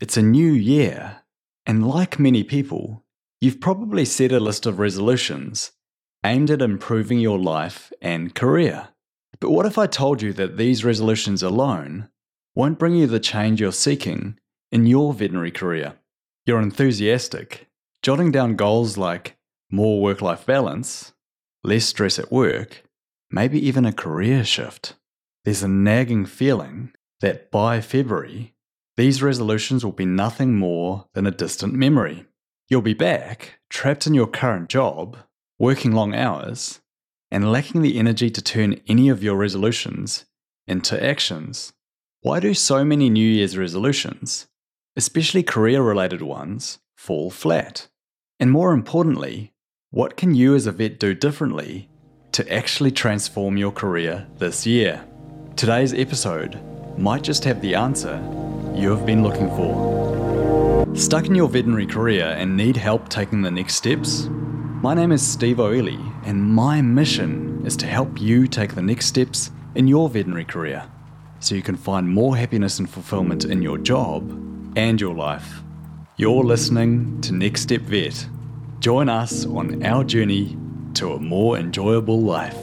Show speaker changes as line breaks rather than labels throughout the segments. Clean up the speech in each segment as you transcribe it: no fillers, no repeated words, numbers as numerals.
It's a new year, and like many people, you've probably set a list of resolutions aimed at improving your life and career. But what if I told you that these resolutions alone won't bring you the change you're seeking in your veterinary career? You're enthusiastic, jotting down goals like more work-life balance, less stress at work, maybe even a career shift. There's a nagging feeling that by February, these resolutions will be nothing more than a distant memory. You'll be back, trapped in your current job, working long hours, and lacking the energy to turn any of your resolutions into actions. Why do so many New Year's resolutions, especially career-related ones, fall flat? And more importantly, what can you as a vet do differently to actually transform your career this year? Today's episode might just have the answer you have been looking for. Stuck in your veterinary career and need help taking the next steps? My name is Steve O'Ely, and my mission is to help you take the next steps in your veterinary career so you can find more happiness and fulfillment in your job and your life. You're listening to Next Step Vet. Join us on our journey to a more enjoyable life.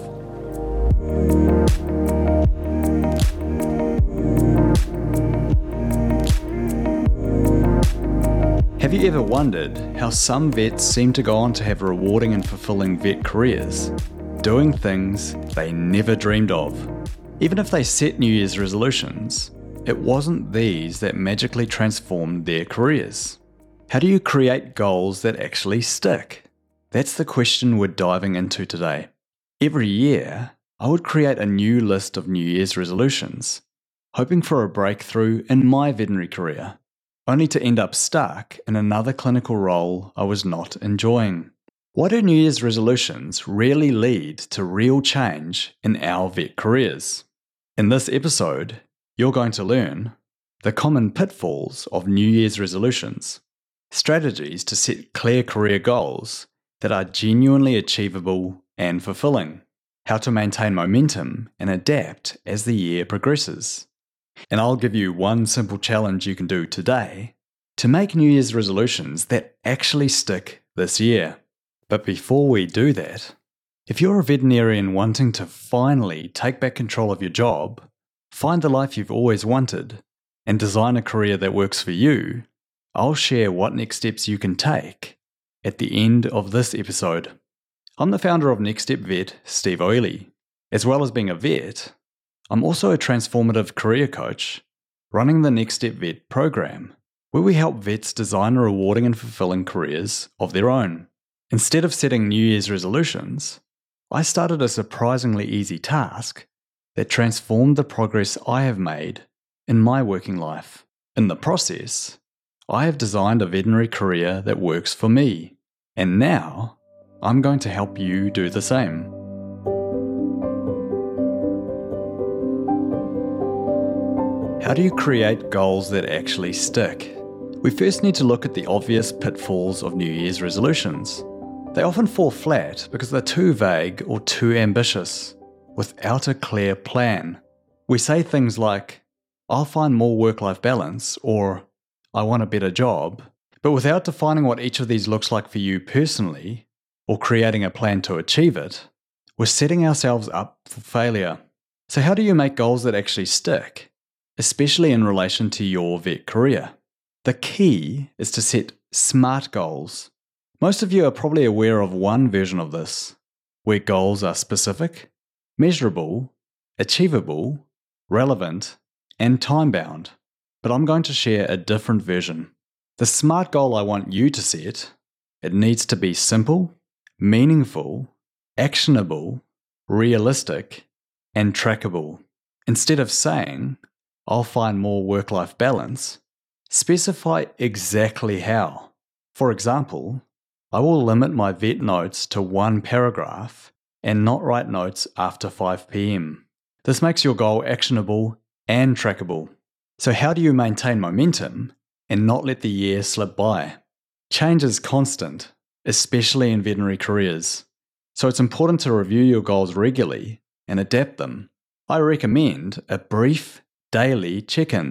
Have you ever wondered how some vets seem to go on to have rewarding and fulfilling vet careers, doing things they never dreamed of? Even if they set New Year's resolutions, it wasn't these that magically transformed their careers. How do you create goals that actually stick? That's the question we're diving into today. Every year, I would create a new list of New Year's resolutions, hoping for a breakthrough in my veterinary career, only to end up stuck in another clinical role I was not enjoying. Why do New Year's resolutions rarely lead to real change in our vet careers? In this episode, you're going to learn the common pitfalls of New Year's resolutions, strategies to set clear career goals that are genuinely achievable and fulfilling, how to maintain momentum and adapt as the year progresses. And I'll give you one simple challenge you can do today to make New Year's resolutions that actually stick this year. But before we do that, if you're a veterinarian wanting to finally take back control of your job, find the life you've always wanted, and design a career that works for you, I'll share what next steps you can take at the end of this episode. I'm the founder of Next Step Vet, Steve O'Ely. As well as being a vet, I'm also a transformative career coach running the Next Step Vet program, where we help vets design rewarding and fulfilling careers of their own. Instead of setting New Year's resolutions, I started a surprisingly easy task that transformed the progress I have made in my working life. In the process, I have designed a veterinary career that works for me, and now I'm going to help you do the same. How do you create goals that actually stick? We first need to look at the obvious pitfalls of New Year's resolutions. They often fall flat because they're too vague or too ambitious, without a clear plan. We say things like, I'll find more work-life balance, or I want a better job, but without defining what each of these looks like for you personally, or creating a plan to achieve it, we're setting ourselves up for failure. So how do you make goals that actually stick, especially in relation to your vet career? The key is to set SMART goals. Most of you are probably aware of one version of this, where goals are specific, measurable, achievable, relevant, and time-bound. But I'm going to share a different version. The SMART goal I want you to set, it needs to be simple, meaningful, actionable, realistic, and trackable. Instead of saying, I'll find more work-life balance, specify exactly how. For example, I will limit my vet notes to one paragraph and not write notes after 5 p.m. This makes your goal actionable and trackable. So how do you maintain momentum and not let the year slip by? Change is constant, especially in veterinary careers. So it's important to review your goals regularly and adapt them. I recommend a brief daily check-in.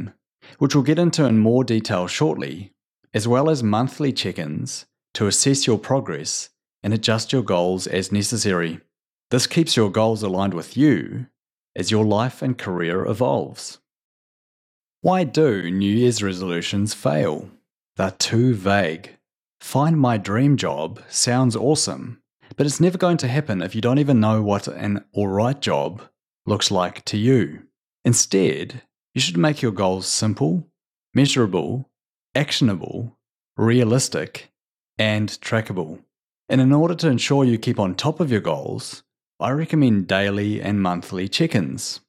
which we'll get into in more detail shortly, as well as monthly check-ins to assess your progress and adjust your goals as necessary. This keeps your goals aligned with you as your life and career evolves. Why do New Year's resolutions fail? They're too vague. Find my dream job sounds awesome, but it's never going to happen if you don't even know what an alright job looks like to you. Instead, you should make your goals simple, measurable, actionable, realistic, and trackable. And in order to ensure you keep on top of your goals, I recommend daily and monthly check-ins.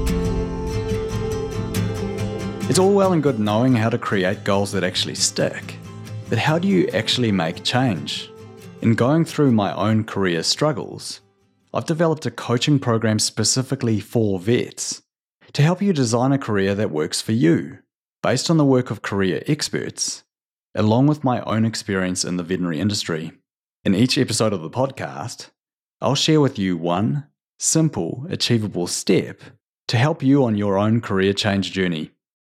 It's all well and good knowing how to create goals that actually stick, but how do you actually make change? In going through my own career struggles, I've developed a coaching program specifically for vets to help you design a career that works for you, based on the work of career experts, along with my own experience in the veterinary industry. In each episode of the podcast, I'll share with you one simple, achievable step to help you on your own career change journey.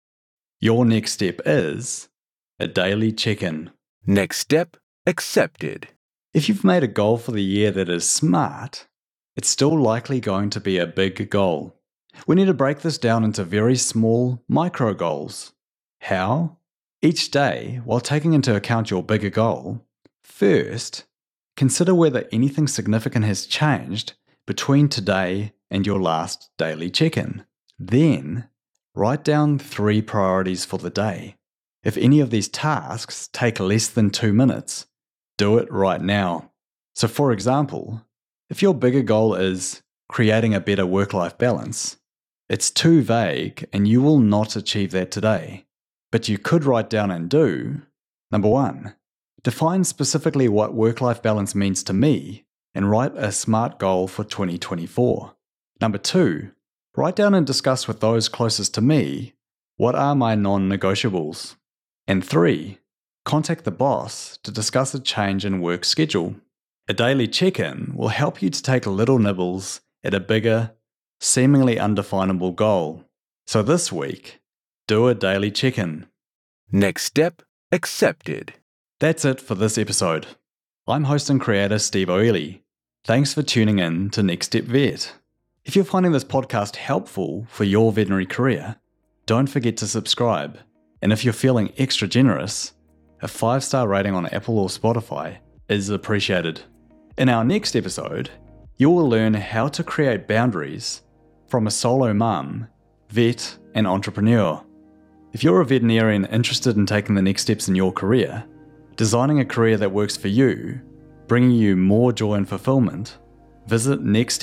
Your next step is a daily check-in.
Next step accepted.
If you've made a goal for the year that is smart, it's still likely going to be a big goal. We need to break this down into very small micro goals. How? Each day, while taking into account your bigger goal, first, consider whether anything significant has changed between today and your last daily check-in. Then, write down 3 priorities for the day. If any of these tasks take less than 2 minutes, do it right now. So for example, if your bigger goal is creating a better work-life balance, it's too vague and you will not achieve that today. But you could write down and do, number 1, define specifically what work-life balance means to me and write a SMART goal for 2024. Number 2, write down and discuss with those closest to me what are my non-negotiables. And 3, contact the boss to discuss a change in work schedule. A daily check-in will help you to take little nibbles at a bigger, seemingly undefinable goal. So this week, do a daily check-in.
Next step accepted.
That's it for this episode. I'm host and creator Steve O'Ely. Thanks for tuning in to Next Step Vet. If you're finding this podcast helpful for your veterinary career, don't forget to subscribe. And if you're feeling extra generous, a 5-star rating on Apple or Spotify is appreciated. In our next episode, you will learn how to create boundaries from a solo mum, vet, and entrepreneur. If you're a veterinarian interested in taking the next steps in your career, designing a career that works for you, bringing you more joy and fulfillment, visit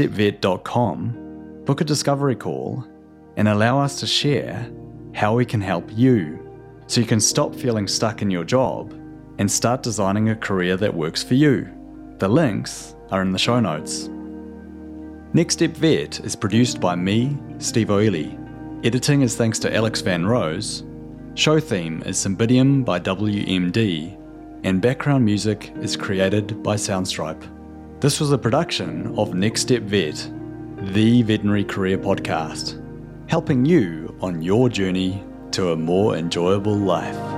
nextstepvet.com, book a discovery call, and allow us to share how we can help you so you can stop feeling stuck in your job and start designing a career that works for you. The links are in the show notes. Next Step Vet is produced by me, Steve O'Ely. Editing is thanks to Alex Van Rose. Show theme is Cymbidium by WMD. And background music is created by Soundstripe. This was a production of Next Step Vet, the veterinary career podcast, helping you on your journey to a more enjoyable life.